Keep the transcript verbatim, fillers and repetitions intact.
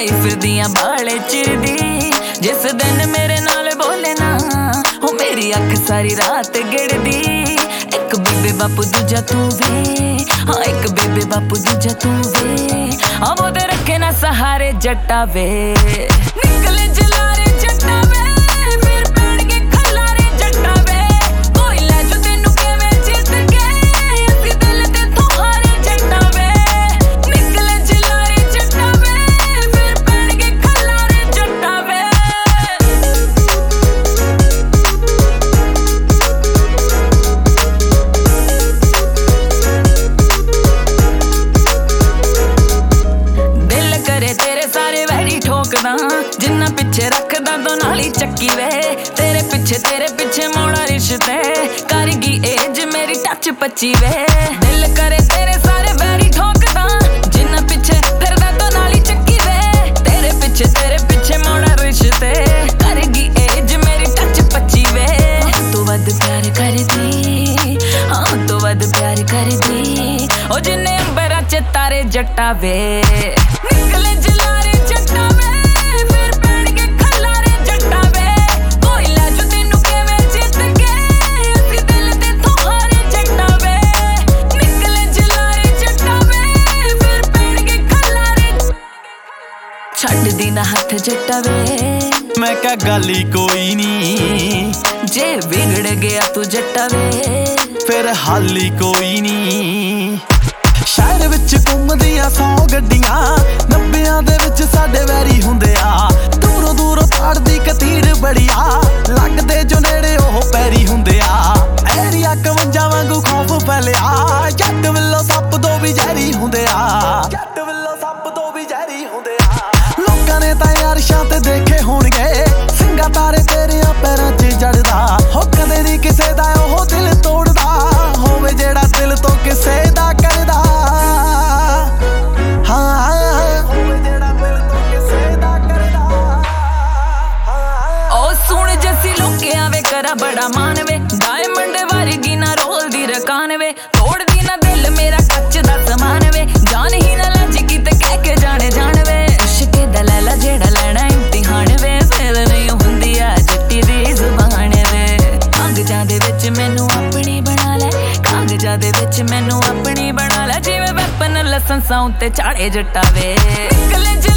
पाई फिरदियां बाले चिरदी जिस दिन मेरे नाल बोले ना हो मेरी अख सारी रात गिड़दी। एक बेबे बापू दूजा तू वे हाँ एक बेबे बापू दूजा तू वे हाँ वो दे रखे ना सहारे जट्टा वे निकले जलारे जट्टा वे फिर पैण के खलारे जट्टा वे कोई लै जो तेनू किवें जित के असी दिल ते तू हारे जट्टा वे निकले जलारे जट्टा वे फिर पैण के खलारे जट्टा वे। तेरे सारे वैरी ठोकदा जिन्ना पिछे रखदा तो नाली चक्की वे तेरे पिछे तेरे पिछे मोड़ा रिश्ते करगी एज मेरी टच पची वे दिल करे तेरे सारे वैरी ठोकदा जिन्ना पिछे फिरदा तो नाली चक्की वे तेरे पिछे तेरे पिछे मोड़ा रिश्ते करगी एज मेरी टच पची वे तू वध प्यार करदी हाँ तू वध प्यार करदी ओ जिन्ने अंबरा च तारे जट्टा वे निकले जलारे जट्टा वे फिर पैण के खलारे जट्टा वे कोई लै जो तेनू किवें जित के असी दिल ते तू हारे जट्टा वे निकले जलारे जट्टा वे फिर पैण के खलारे छड्ड दी ना हथ जट्टा वे मैं क्या गाली कोई नी जे बिगड़ गया तू जट्टा वे फिर हाली कोई नी। शहर विच घुमदियां सौ गड्डियां नब्बियां दे विच साडे वैरी हुंदे आ दूरों दूरों पड़दी कतीड़ बड़िया लगदे जो नेड़े ओह पैरी हुंदे आ एरिया कवंजा वांगू खौफ फैलिया जट विल्लो सप दो भी जहरी हुंदे आ जट विल्लो सप दो भी जहरी हुंदे आ लोकां ने तां यारशां ते देखे होणगे सिंगा तारे तेरियां पैरां च जड़दा हो कदे नी किसे दा ओह दिल तोड़दा होवे जेड़ा दिल तो किसे दा करदा। करा बड़ा मानवे डायमंड वर्गी ना रोल दी रकान वे तोड़ दी ना दिल मेरा कच्च दा समान वे जान ही ना लज की ते कह के जाने जान वे उशके दलाला जेड़ा लेना इम्तिहान वे फिर नहीं हुंदी आ जट्टी दी जुबान वे कागजां दे विच मैनू अपनी बना ले कागजां दे विच मैनू अपनी बना ले जिवें वैपन लसंसां उत्ते चाड़े जट्टा वे निकले